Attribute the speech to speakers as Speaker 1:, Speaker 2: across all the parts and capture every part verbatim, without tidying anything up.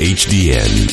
Speaker 1: H D N.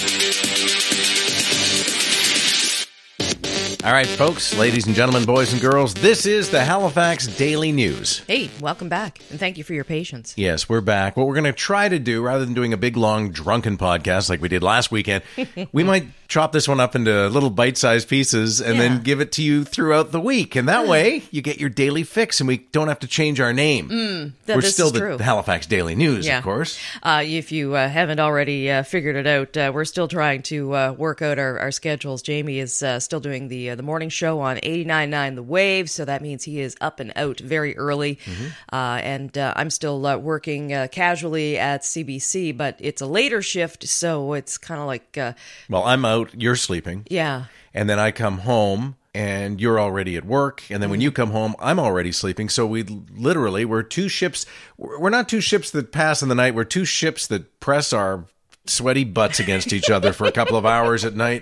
Speaker 2: All right, folks, ladies and gentlemen, boys and girls, this is the Halifax Daily News.
Speaker 3: Hey, welcome back, and thank you for your patience.
Speaker 2: Yes, we're back. What we're going to try to do, rather than doing a big, long, drunken podcast like we did last weekend, we might chop this one up into little bite-sized pieces and yeah. then give it to you throughout the week. And that way, you get your daily fix, and we don't have to change our name.
Speaker 3: Mm, that,
Speaker 2: we're
Speaker 3: this
Speaker 2: still
Speaker 3: is
Speaker 2: the,
Speaker 3: true.
Speaker 2: the Halifax Daily News,
Speaker 3: yeah.
Speaker 2: of course.
Speaker 3: Uh, if you uh, haven't already uh, figured it out, uh, we're still trying to uh, work out our, our schedules. Jamie is uh, still doing the uh, the morning show on eighty-nine point nine The Wave, so that means he is up and out very early. Mm-hmm. Uh, and uh, I'm still uh, working uh, casually at C B C, but it's a later shift, so it's kind of like... Uh,
Speaker 2: well, I'm out, you're sleeping.
Speaker 3: Yeah.
Speaker 2: And then I come home, and you're already at work, and then mm-hmm. when you come home, I'm already sleeping, so we literally, we're two ships, we're not two ships that pass in the night, we're two ships that press our sweaty butts against each other for a couple of hours at night.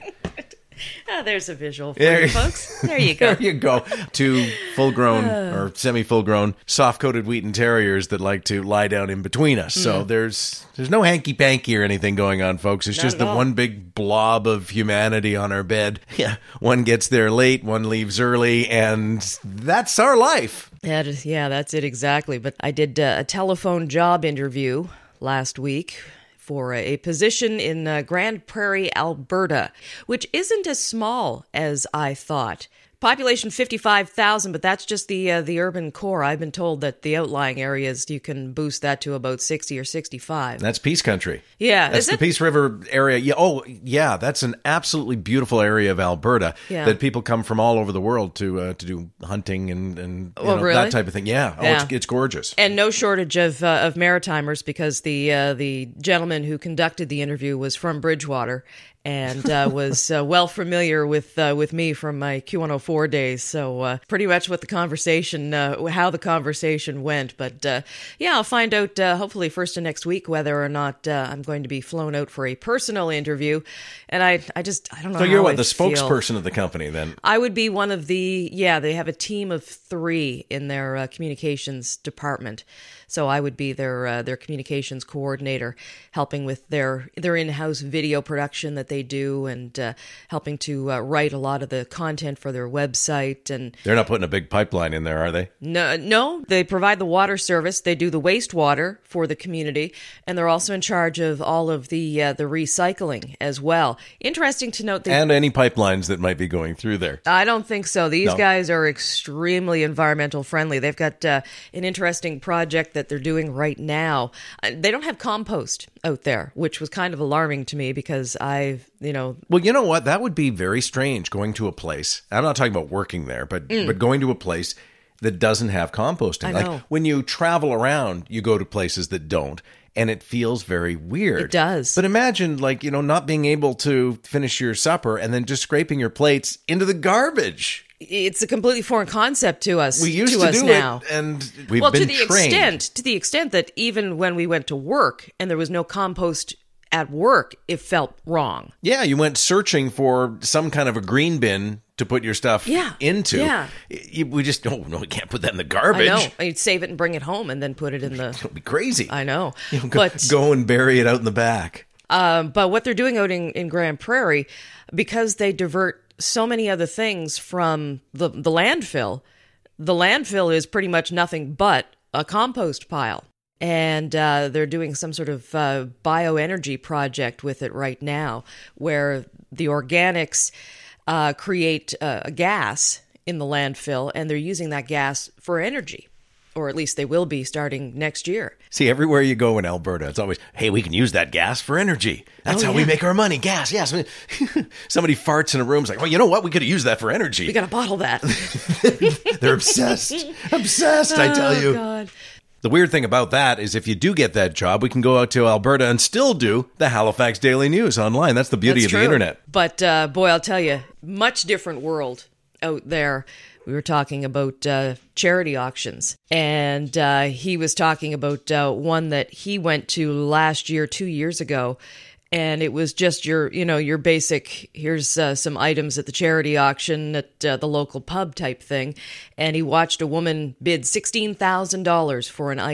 Speaker 3: Oh, there's a visual for there, you folks. There you go.
Speaker 2: There you go. Two full-grown or semi-full-grown soft-coated Wheaton Terriers that like to lie down in between us. Mm. So there's there's no hanky-panky or anything going on, folks. It's
Speaker 3: Not
Speaker 2: just the
Speaker 3: all.
Speaker 2: one big blob of humanity on our bed. Yeah, one gets there late, one leaves early, and that's our life.
Speaker 3: That is, yeah, that's it exactly. But I did uh, a telephone job interview last week for a position in uh, Grand Prairie, Alberta, which isn't as small as I thought. Population fifty-five thousand, but that's just the uh, the urban core. I've been told that the outlying areas, you can boost that to about sixty or sixty-five.
Speaker 2: That's Peace Country.
Speaker 3: Yeah.
Speaker 2: That's
Speaker 3: is
Speaker 2: the
Speaker 3: it?
Speaker 2: Peace River area. Yeah. Oh, yeah. That's an absolutely beautiful area of Alberta
Speaker 3: yeah.
Speaker 2: that people come from all over the world to uh, to do hunting and, and you
Speaker 3: oh,
Speaker 2: know,
Speaker 3: really?
Speaker 2: that type of thing. Yeah. Oh,
Speaker 3: yeah.
Speaker 2: It's, it's gorgeous.
Speaker 3: And no shortage of uh, of Maritimers, because the uh, the gentleman who conducted the interview was from Bridgewater and uh, was uh, well familiar with uh, with me from my Q one oh four days. So uh, pretty much what the conversation, uh, how the conversation went. But uh, yeah, I'll find out uh, hopefully first of next week whether or not uh, I'm going to be flown out for a personal interview. And I, I just, I don't know.
Speaker 2: So
Speaker 3: how
Speaker 2: you're what,
Speaker 3: I
Speaker 2: the
Speaker 3: feel.
Speaker 2: spokesperson of the company then?
Speaker 3: I would be one of the, yeah, they have a team of three in their uh, communications department. So I would be their uh, their communications coordinator, helping with their their in-house video production that they do, and uh, helping to uh, write a lot of the content for their website. And
Speaker 2: they're not putting a big pipeline in there, are they?
Speaker 3: No, no. They provide the water service. They do the wastewater for the community, and they're also in charge of all of the uh, the recycling as well. Interesting to note. They,
Speaker 2: and any pipelines that might be going through there.
Speaker 3: I don't think so. These
Speaker 2: no.
Speaker 3: guys are extremely environmental friendly. They've got uh, an interesting project that they're doing right now. They don't have compost out there, which was kind of alarming to me because I've, you know...
Speaker 2: Well, you know what? That would be very strange going to a place. I'm not talking about working there, but mm. but going to a place that doesn't have composting.
Speaker 3: I
Speaker 2: like
Speaker 3: know.
Speaker 2: When you travel around, you go to places that don't, and it feels very weird.
Speaker 3: It does.
Speaker 2: But imagine, like, you know, not being able to finish your supper and then just scraping your plates into the garbage.
Speaker 3: It's a completely foreign concept to us.
Speaker 2: We used
Speaker 3: to,
Speaker 2: to
Speaker 3: us
Speaker 2: do
Speaker 3: now.
Speaker 2: it, and we've
Speaker 3: well,
Speaker 2: been
Speaker 3: to the
Speaker 2: trained.
Speaker 3: extent, to the extent that even when we went to work and there was no compost at work, it felt wrong.
Speaker 2: Yeah, you went searching for some kind of a green bin to put your stuff
Speaker 3: yeah.
Speaker 2: into.
Speaker 3: Yeah.
Speaker 2: We just, oh, no, we can't put that in the garbage.
Speaker 3: I know. You'd save it and bring it home and then put it in the...
Speaker 2: It'll be crazy.
Speaker 3: I know.
Speaker 2: You know, go,
Speaker 3: but,
Speaker 2: go and bury it out in the back.
Speaker 3: Um, but what they're doing out in, in Grand Prairie, because they divert so many other things from the, the landfill, the landfill is pretty much nothing but a compost pile. And uh, they're doing some sort of uh, bioenergy project with it right now, where the organics uh, create uh, a gas in the landfill, and they're using that gas for energy. Or at least they will be starting next year.
Speaker 2: See, everywhere you go in Alberta, it's always, hey, we can use that gas for energy. That's
Speaker 3: oh,
Speaker 2: how
Speaker 3: yeah.
Speaker 2: we make our money. Gas, yes. Somebody farts in a room, it's like, well, you know what? We could have used that for energy.
Speaker 3: We got to bottle that.
Speaker 2: They're obsessed. Obsessed, I tell you.
Speaker 3: Oh, God.
Speaker 2: The weird thing about that is if you do get that job, we can go out to Alberta and still do the Halifax Daily News online. That's the beauty
Speaker 3: That's
Speaker 2: of
Speaker 3: true.
Speaker 2: the internet.
Speaker 3: But, uh, boy, I'll tell you, much different world out there. We were talking about uh, charity auctions, and uh, he was talking about uh, one that he went to last year, two years ago, and it was just your, you know, your basic, here's uh, some items at the charity auction at uh, the local pub type thing, and he watched a woman bid sixteen thousand dollars for an item.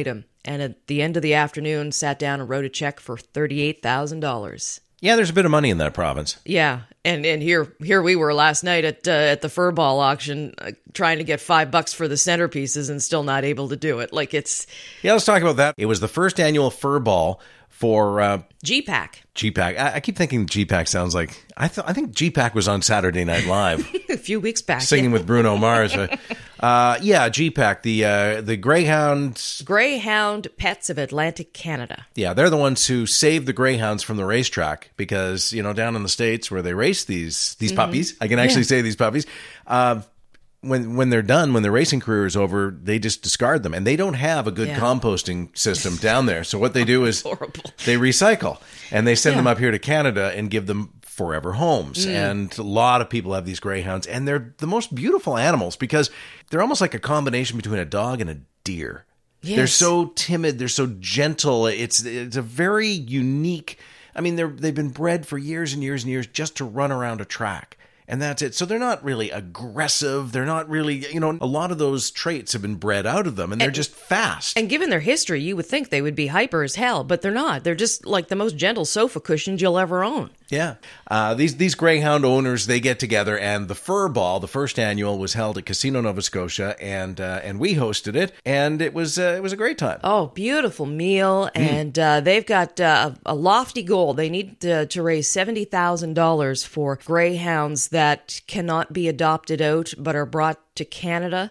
Speaker 3: and at the end of the afternoon sat down and wrote a check for thirty-eight thousand dollars.
Speaker 2: Yeah, there's a bit of money in that province.
Speaker 3: Yeah, and and here here we were last night at uh, at the fur ball auction, uh, trying to get five bucks for the centerpieces and still not able to do it. Like it's
Speaker 2: Yeah, let's talk about that. It was the first annual fur ball for uh,
Speaker 3: G PAC.
Speaker 2: G PAC. I, I keep thinking G PAC sounds like I th- I think G PAC was on Saturday Night Live.
Speaker 3: A few weeks back,
Speaker 2: singing with Bruno Mars. Uh, yeah, G PAC, the uh, the Greyhound
Speaker 3: Greyhound Pets of Atlantic Canada.
Speaker 2: Yeah, they're the ones who saved the greyhounds from the racetrack because, you know, down in the States where they race these these mm-hmm. puppies, I can actually yeah. say these puppies, uh, when when they're done, when their racing career is over, they just discard them. And they don't have a good yeah. composting system down there. So what they do is they recycle. And they send yeah. them up here to Canada and give them forever homes. Mm. And a lot of people have these greyhounds. And they're the most beautiful animals because they're almost like a combination between a dog and a deer. Yes. They're so timid. They're so gentle. It's it's a very unique. I mean, they're they've been bred for years and years and years just to run around a track. And that's it. So they're not really aggressive. They're not really, you know, a lot of those traits have been bred out of them and they're and, just fast.
Speaker 3: And given their history, you would think they would be hyper as hell, but they're not. They're just like the most gentle sofa cushions you'll ever own.
Speaker 2: Yeah. Uh, these these greyhound owners, they get together, and the Fur Ball, the first annual, was held at Casino Nova Scotia, and uh, and we hosted it, and it was uh, it was a great time.
Speaker 3: Oh, beautiful meal, mm. and uh, they've got uh, a lofty goal. They need to, to raise seventy thousand dollars for greyhounds that cannot be adopted out but are brought to Canada.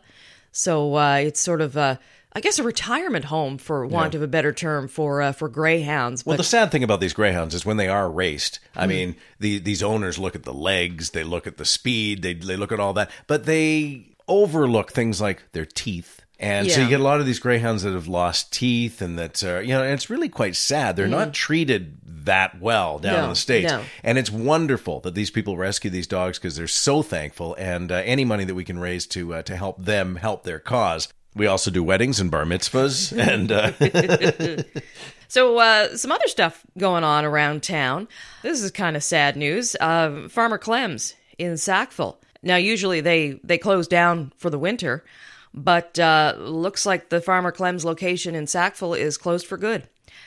Speaker 3: So uh, it's sort of a I guess a retirement home, for want yeah. of a better term, for uh, for greyhounds. But
Speaker 2: well, the sad thing about these greyhounds is when they are raced, I mm. mean, the, these owners look at the legs, they look at the speed, they they look at all that, but they overlook things like their teeth. And yeah. so you get a lot of these greyhounds that have lost teeth, and that, uh, you know, and it's really quite sad. They're mm. not treated that well down
Speaker 3: no,
Speaker 2: in the States.
Speaker 3: No.
Speaker 2: And it's wonderful that these people rescue these dogs because they're so thankful, and uh, any money that we can raise to uh, to help them help their cause. We also do weddings and bar mitzvahs. and uh...
Speaker 3: So uh, some other stuff going on around town. This is kind of sad news. Uh, Farmer Clem's in Sackville. Now, usually they, they close down for the winter, but uh, looks like the Farmer Clem's location in Sackville is closed for good.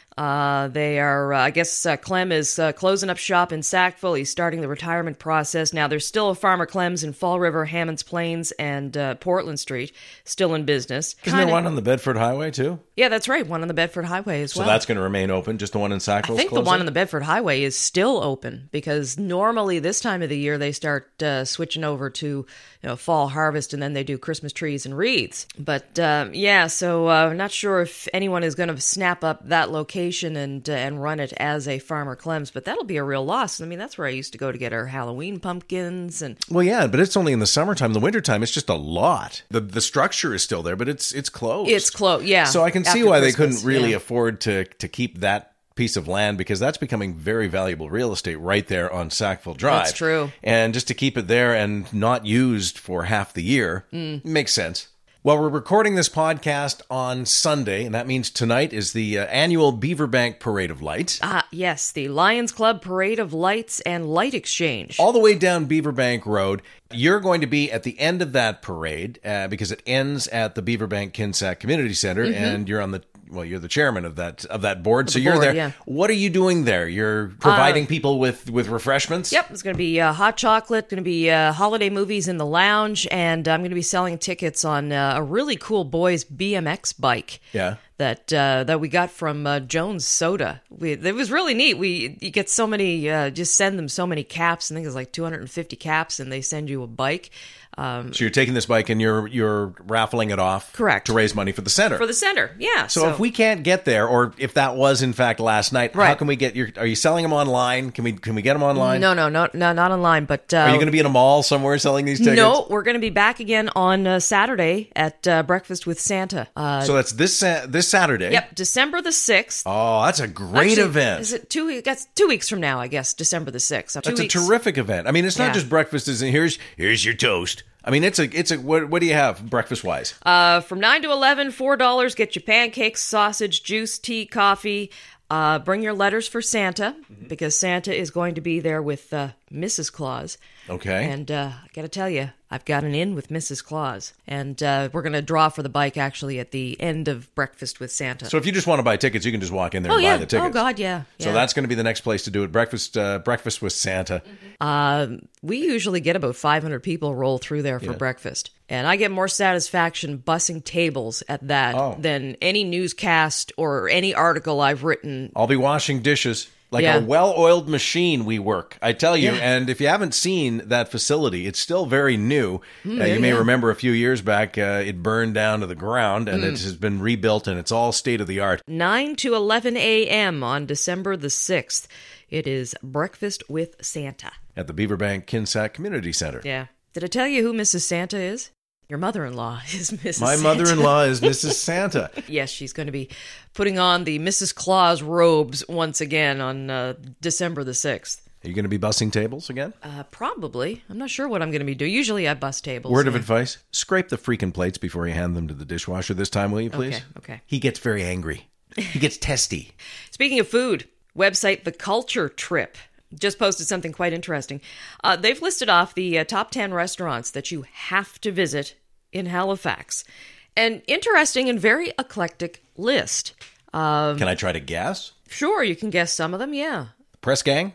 Speaker 3: Uh, they are, uh, I guess, uh, Clem is uh, closing up shop in Sackville. He's starting the retirement process. Now, there's still a Farmer Clem's in Fall River, Hammonds Plains, and uh, Portland Street, still in business.
Speaker 2: Isn't Kinda... there one on the Bedford Highway, too?
Speaker 3: Yeah, that's right. One on the Bedford Highway as
Speaker 2: so
Speaker 3: well.
Speaker 2: So that's going to remain open? Just the one in Sackville?
Speaker 3: I think the one on the Bedford Highway is still open, because normally this time of the year they start uh, switching over to you know, fall harvest, and then they do Christmas trees and wreaths. But uh, yeah, so uh, not sure if anyone is going to snap up that location and uh, and run it as a Farmer Clem's, but that'll be a real loss. I mean, that's where I used to go to get our Halloween pumpkins. And
Speaker 2: well, yeah, but it's only in the summertime. The wintertime, it's just a lot. The the structure is still there, but it's it's closed.
Speaker 3: It's closed, yeah.
Speaker 2: So I can see why Christmas, they couldn't really yeah. afford to to keep that piece of land, because that's becoming very valuable real estate right there on Sackville Drive.
Speaker 3: That's true.
Speaker 2: And just to keep it there and not used for half the year mm. makes sense. Well, we're recording this podcast on Sunday, and that means tonight is the uh, annual Beaverbank Parade of Lights.
Speaker 3: Ah, yes, the Lions Club Parade of Lights and Light Exchange.
Speaker 2: All the way down Beaverbank Road. You're going to be at the end of that parade uh, because it ends at the Beaverbank Kinsack Community Center, mm-hmm. and you're on the well, you're the chairman of that of that board,
Speaker 3: of
Speaker 2: so
Speaker 3: the
Speaker 2: you're
Speaker 3: board,
Speaker 2: there.
Speaker 3: Yeah.
Speaker 2: What are you doing there? You're providing uh, people with, with refreshments?
Speaker 3: Yep, it's going to be uh, hot chocolate, going to be uh, holiday movies in the lounge, and I'm going to be selling tickets on uh, a really cool boys B M X bike.
Speaker 2: Yeah.
Speaker 3: That uh, that we got from uh, Jones Soda. We, it was really neat. We you get so many, uh, just send them so many caps. I think it's like two hundred fifty caps, and they send you a bike. Um,
Speaker 2: so you're taking this bike and you're you're raffling it off,
Speaker 3: correct,
Speaker 2: to raise money for the center.
Speaker 3: For the center, yeah.
Speaker 2: So, so if we can't get there, or if that was in fact last night, right. how can we get your? Are you selling them online? Can we can we get them online?
Speaker 3: No, no, no, no, not online. But uh,
Speaker 2: are you going to be in a mall somewhere selling these tickets?
Speaker 3: No, we're going to be back again on uh, Saturday at uh, Breakfast with Santa. Uh,
Speaker 2: so that's this uh, this Saturday.
Speaker 3: Yep, December the sixth.
Speaker 2: Oh, that's a great
Speaker 3: Actually,
Speaker 2: event.
Speaker 3: Is it two? That's two weeks from now, I guess. December the sixth.
Speaker 2: That's
Speaker 3: weeks.
Speaker 2: a terrific event. I mean, it's not
Speaker 3: yeah.
Speaker 2: just breakfast. Is here's here's your toast. I mean, it's a, it's a, what, what do you have breakfast-wise?
Speaker 3: Uh, from nine to eleven, four dollars, get your pancakes, sausage, juice, tea, coffee, Uh, bring your letters for Santa, because Santa is going to be there with uh, Missus Claus.
Speaker 2: Okay.
Speaker 3: And uh, I got to tell you, I've got an in with Missus Claus. And uh, we're going to draw for the bike, actually, at the end of Breakfast with Santa.
Speaker 2: So if you just want to buy tickets, you can just walk in there
Speaker 3: oh,
Speaker 2: and
Speaker 3: yeah.
Speaker 2: buy the tickets.
Speaker 3: Oh, God, yeah.
Speaker 2: So
Speaker 3: yeah.
Speaker 2: that's going to be the next place to do it. Breakfast uh, breakfast with Santa.
Speaker 3: Uh, we usually get about five hundred people roll through there for
Speaker 2: Yeah.
Speaker 3: breakfast. And I get more satisfaction bussing tables at that
Speaker 2: Oh.
Speaker 3: than any newscast or any article I've written.
Speaker 2: I'll be washing dishes. Like
Speaker 3: Yeah.
Speaker 2: a well-oiled machine, we work. I tell you,
Speaker 3: Yeah.
Speaker 2: and if you haven't seen that facility, it's still very new. uh,
Speaker 3: yeah,
Speaker 2: you may
Speaker 3: yeah.
Speaker 2: remember a few years back, uh, it burned down to the ground, and it has been rebuilt, and it's all state-of-the-art.
Speaker 3: nine to eleven a.m. on December the sixth. It is Breakfast with Santa.
Speaker 2: At the Beaverbank Kinsack Community Center.
Speaker 3: Yeah. Did I tell you who Missus Santa is? Your mother-in-law is Missus
Speaker 2: My
Speaker 3: Santa.
Speaker 2: mother-in-law is Missus Santa.
Speaker 3: Yes, she's going to be putting on the Missus Claus robes once again on uh, December the sixth.
Speaker 2: Are you going to be bussing tables again?
Speaker 3: Uh, probably. I'm not sure what I'm going to be doing. Usually I bus tables.
Speaker 2: Word of
Speaker 3: yeah.
Speaker 2: advice, scrape the freaking plates before you hand them to the dishwasher this time, will you please?
Speaker 3: Okay, okay.
Speaker 2: He gets very angry. He gets testy.
Speaker 3: Speaking of food, website The Culture Trip just posted something quite interesting. Uh, they've listed off the uh, top ten restaurants that you have to visit in Halifax. An interesting and very eclectic list. Um,
Speaker 2: Can I try to guess?
Speaker 3: sure, you can guess some of them, yeah.
Speaker 2: Press gang?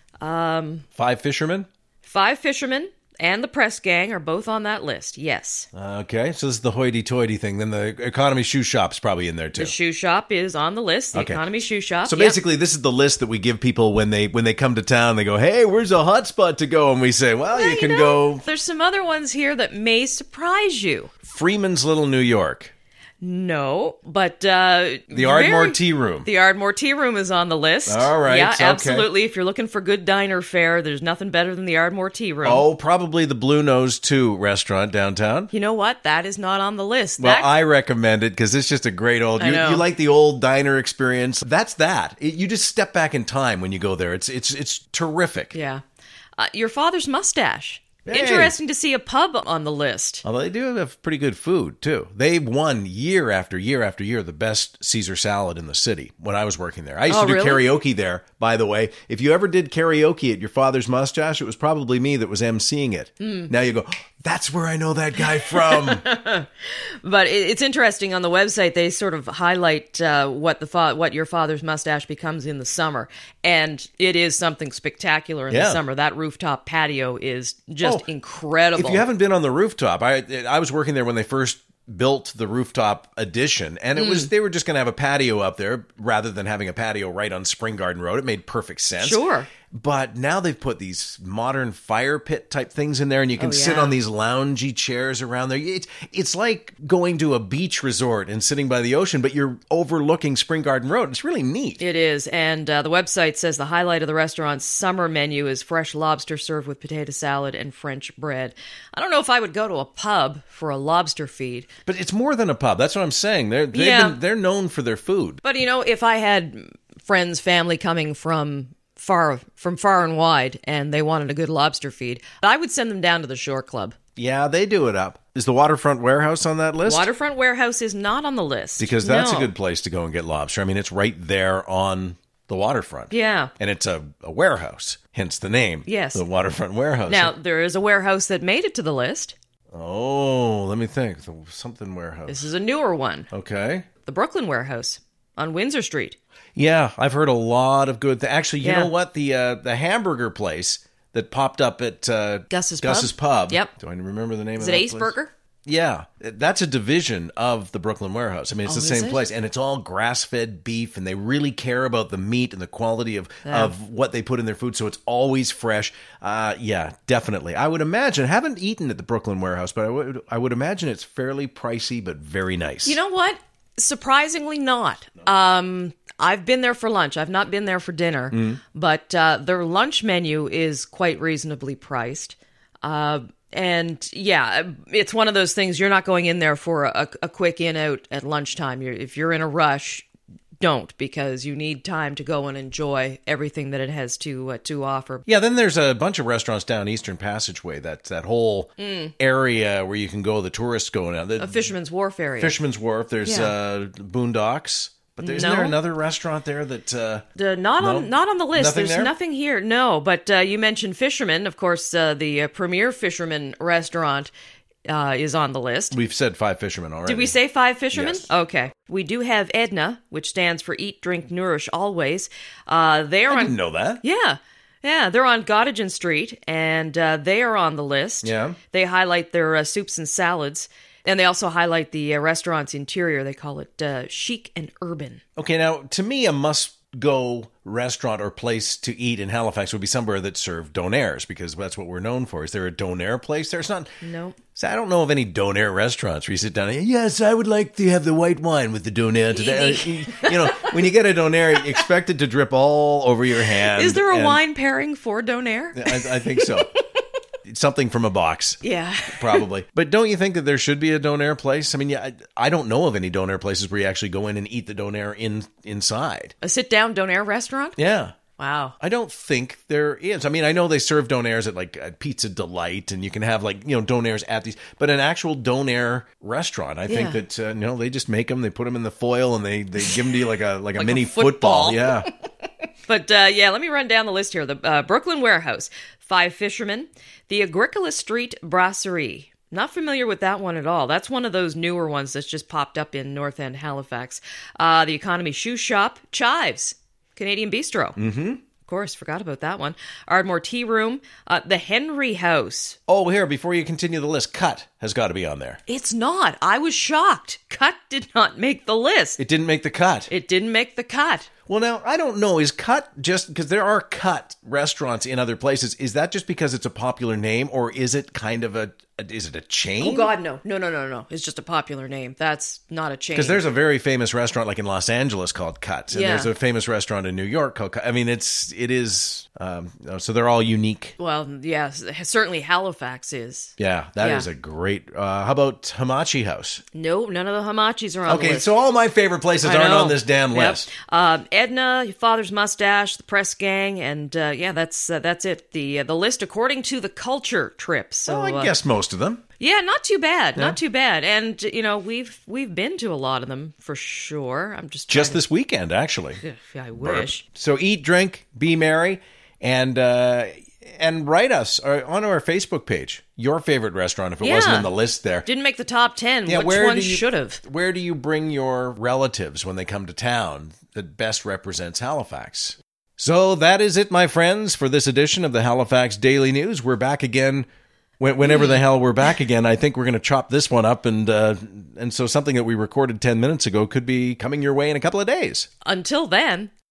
Speaker 2: Um, Five fishermen?
Speaker 3: Five Fishermen and the Press Gang are both on that list, yes.
Speaker 2: Okay, so this is the hoity-toity thing. Then the economy shoe shop's probably in there too.
Speaker 3: The Shoe Shop is on the list, the
Speaker 2: Okay.
Speaker 3: Economy Shoe Shop.
Speaker 2: So
Speaker 3: yep.
Speaker 2: basically, this is the list that we give people when they when they come to town. They go, "Hey, where's a hot spot to go?" And we say, "Well,
Speaker 3: Well,
Speaker 2: you can
Speaker 3: know,
Speaker 2: go
Speaker 3: There's some other ones here that may surprise you.
Speaker 2: Freeman's Little New York,
Speaker 3: No, but uh,
Speaker 2: the Ardmore
Speaker 3: very-
Speaker 2: Tea Room."
Speaker 3: The Ardmore Tea Room is on the list.
Speaker 2: All right,
Speaker 3: Yeah,
Speaker 2: okay.
Speaker 3: absolutely. If you're looking for good diner fare, there's nothing better than the Ardmore Tea Room.
Speaker 2: Oh, probably the Blue Nose two restaurant downtown.
Speaker 3: You know what? That is not on the list.
Speaker 2: Well,
Speaker 3: That-
Speaker 2: I recommend it because it's just a great old.
Speaker 3: I
Speaker 2: You,
Speaker 3: know.
Speaker 2: you like the old diner experience? That's that. It, you just step back in time when you go there. It's it's it's terrific.
Speaker 3: yeah. Uh, your father's mustache.
Speaker 2: Hey.
Speaker 3: Interesting to see a pub on the list.
Speaker 2: Although they do have pretty good food too. They won year after year after year the best Caesar salad in the city when I was working there. I used
Speaker 3: Oh,
Speaker 2: to do
Speaker 3: really?
Speaker 2: karaoke there, by the way. If you ever did karaoke at your father's mustache, it was probably me that was emceeing it.
Speaker 3: Hmm.
Speaker 2: Now you go, that's where I know that guy from.
Speaker 3: But it, it's interesting on the website. They sort of highlight uh, what the fa- what your father's mustache becomes in the summer, and it is something spectacular in
Speaker 2: Yeah.
Speaker 3: the summer. That rooftop patio is just
Speaker 2: Oh,
Speaker 3: incredible.
Speaker 2: If you haven't been on the rooftop, I I was working there when they first built the rooftop addition, and it
Speaker 3: Hmm.
Speaker 2: was they were just going to have a patio up there rather than having a patio right on Spring Garden Road. It made perfect sense.
Speaker 3: Sure.
Speaker 2: But now they've put these modern fire pit type things in there, and you can
Speaker 3: Oh,
Speaker 2: sit
Speaker 3: yeah.
Speaker 2: on these loungy chairs around there. It's it's like going to a beach resort and sitting by the ocean, but you're overlooking Spring Garden Road. It's really neat.
Speaker 3: It is, and uh, the website says the highlight of the restaurant's summer menu is fresh lobster served with potato salad and French bread. I don't know if I would go to a pub for a lobster feed,
Speaker 2: But it's more than a pub. That's what I'm saying. They're they've
Speaker 3: Yeah.
Speaker 2: been, they're known for their food.
Speaker 3: but you know, if I had friends, family coming from far from far and wide, and they wanted a good lobster feed, I would send them down to the Shore Club.
Speaker 2: Yeah, they do it up. Is the Waterfront Warehouse on that list?
Speaker 3: Waterfront Warehouse is not on the list
Speaker 2: Because that's
Speaker 3: No.
Speaker 2: a good place to go and get lobster. I mean, it's right there on the waterfront.
Speaker 3: Yeah.
Speaker 2: And it's a, a warehouse, hence the name.
Speaker 3: Yes.
Speaker 2: The Waterfront Warehouse.
Speaker 3: Now there is a warehouse that made it to the list.
Speaker 2: Oh, let me think. The- Something warehouse.
Speaker 3: This is a newer one,
Speaker 2: Okay.
Speaker 3: the Brooklyn Warehouse on Windsor Street.
Speaker 2: Yeah, I've heard a lot of good. Th- Actually, you
Speaker 3: Yeah.
Speaker 2: know what? The uh, the hamburger place that popped up at uh,
Speaker 3: Gus's Pub?
Speaker 2: Gus's Pub.
Speaker 3: Yep.
Speaker 2: Do I remember the name
Speaker 3: Is
Speaker 2: of
Speaker 3: it
Speaker 2: that
Speaker 3: Ace
Speaker 2: place?
Speaker 3: Burger?
Speaker 2: Yeah, that's a division of the Brooklyn Warehouse. I mean, it's
Speaker 3: Oh,
Speaker 2: the
Speaker 3: is
Speaker 2: same
Speaker 3: it?
Speaker 2: place, and it's all grass-fed beef, and they really care about the meat and the quality of,
Speaker 3: Yeah.
Speaker 2: of what they put in their food, so it's always fresh. Uh, yeah, definitely. I would imagine. Haven't eaten at the Brooklyn Warehouse, but I would I would imagine it's fairly pricey, but very nice.
Speaker 3: You know what? Surprisingly not. Um, I've been there for lunch. I've not been there for dinner,
Speaker 2: Mm-hmm.
Speaker 3: but uh, their lunch menu is quite reasonably priced. Uh, and yeah, it's one of those things. You're not going in there for a, a quick in out at lunchtime. You're, if you're in a rush, don't, because you need time to go and enjoy everything that it has to uh, to offer.
Speaker 2: Yeah, then there's a bunch of restaurants down Eastern Passageway. That's that whole area where you can go. The tourists going out. The
Speaker 3: A Fisherman's Wharf area.
Speaker 2: Fisherman's Wharf. There's
Speaker 3: Yeah.
Speaker 2: uh, Boondocks. But isn't
Speaker 3: No.
Speaker 2: there another restaurant there that... Uh,
Speaker 3: Uh, not
Speaker 2: No?
Speaker 3: on not on the list.
Speaker 2: Nothing
Speaker 3: There's
Speaker 2: there?
Speaker 3: nothing here. No, but uh, you mentioned Fisherman. Of course, uh, the uh, premier Fisherman restaurant uh, is on the list.
Speaker 2: we've said Five Fishermen already.
Speaker 3: Did we say Five Fishermen?
Speaker 2: Yes.
Speaker 3: Okay. We do have Edna, which stands for Eat, Drink, Nourish Always. Uh, they are
Speaker 2: I
Speaker 3: on.
Speaker 2: didn't know that.
Speaker 3: Yeah. Yeah, they're on Gottingen Street, and uh, they are on the list.
Speaker 2: Yeah.
Speaker 3: They highlight their uh, soups and salads, and they also highlight the uh, restaurant's interior. They call it uh, chic and urban.
Speaker 2: Okay, now, to me, a must-go restaurant or place to eat in Halifax would be somewhere that served donairs, because that's what we're known for. Is there a donair place? There's not...
Speaker 3: No.
Speaker 2: So I don't know of any donair restaurants where you sit down and, yes, I would like to have the white wine with the donair today. you know, when you get a donair, expect it to drip all over your hand.
Speaker 3: Is there a
Speaker 2: and-
Speaker 3: wine pairing for donair?
Speaker 2: I, I think so. Something from a box.
Speaker 3: Yeah.
Speaker 2: Probably. But don't you think that there should be a donair place? I mean, yeah, I, I don't know of any donair places where you actually go in and eat the donair in inside.
Speaker 3: A sit-down donair restaurant?
Speaker 2: Yeah.
Speaker 3: Wow.
Speaker 2: I don't think there is. I mean, I know they serve donairs at like at Pizza Delight, and you can have like, you know, donairs at these, but an actual donair restaurant, I think
Speaker 3: Yeah.
Speaker 2: that, uh, you know, they just make them, they put them in the foil, and they, they give them to you like a, like a
Speaker 3: Like a
Speaker 2: mini
Speaker 3: football.
Speaker 2: football. Yeah.
Speaker 3: But uh, yeah, let me run down the list here. The uh, Brooklyn Warehouse, Five Fishermen, the Agricola Street Brasserie. Not familiar with that one at all. That's one of those newer ones that's just popped up in North End, Halifax. Uh, the Economy Shoe Shop, Chives, Canadian Bistro. Mm-hmm. Of course, forgot about that one. Ardmore Tea Room, uh, the Henry House.
Speaker 2: Oh, here, before you continue the list, Cut has got to be on there.
Speaker 3: It's not. I was shocked. Cut did not make the list.
Speaker 2: It didn't make the cut.
Speaker 3: It didn't make the cut.
Speaker 2: Well, now, I don't know. Is Cut just because there are Cut restaurants in other places? Is that just because it's a popular name, or is it kind of a, a is it a chain?
Speaker 3: Oh, God, no. No, no, no, no. It's just a popular name. That's not a chain.
Speaker 2: Because there's a very famous restaurant like in Los Angeles called Cut, and
Speaker 3: Yeah.
Speaker 2: there's a famous restaurant in New York called Cut. I mean, it's it is um, so they're all unique.
Speaker 3: Well, yes, certainly Halifax is.
Speaker 2: Yeah, that is
Speaker 3: Yeah.
Speaker 2: a great. Uh, how about Hamachi House?
Speaker 3: No, none of the Hamachis are on the
Speaker 2: Okay,
Speaker 3: list.
Speaker 2: so all my favorite places
Speaker 3: I
Speaker 2: aren't
Speaker 3: know.
Speaker 2: on this damn
Speaker 3: Yep.
Speaker 2: list.
Speaker 3: Um, Edna, Your Father's Mustache, The Press Gang, and uh, yeah, that's uh, that's it. The uh, the list according to the Culture Trip. So
Speaker 2: Well, I
Speaker 3: uh,
Speaker 2: guess most of them.
Speaker 3: yeah, not too bad, not too bad. And you know, we've we've been to a lot of them for sure. I'm just
Speaker 2: Just
Speaker 3: trying
Speaker 2: this weekend, actually.
Speaker 3: to- I wish.
Speaker 2: So eat, drink, be merry, and uh, and write us uh, on our Facebook page your favorite restaurant if it
Speaker 3: Yeah.
Speaker 2: wasn't in the list there.
Speaker 3: Didn't make the top ten.
Speaker 2: Yeah,
Speaker 3: Which
Speaker 2: where
Speaker 3: one
Speaker 2: do you-
Speaker 3: should have?
Speaker 2: Where do you bring your relatives when they come to town that best represents Halifax? So that is it, my friends, for this edition of the Halifax Daily News. We're back again when- whenever the hell we're back again. I think we're going to chop this one up, and uh, and so something that we recorded ten minutes ago could be coming your way in a couple of days.
Speaker 3: Until then.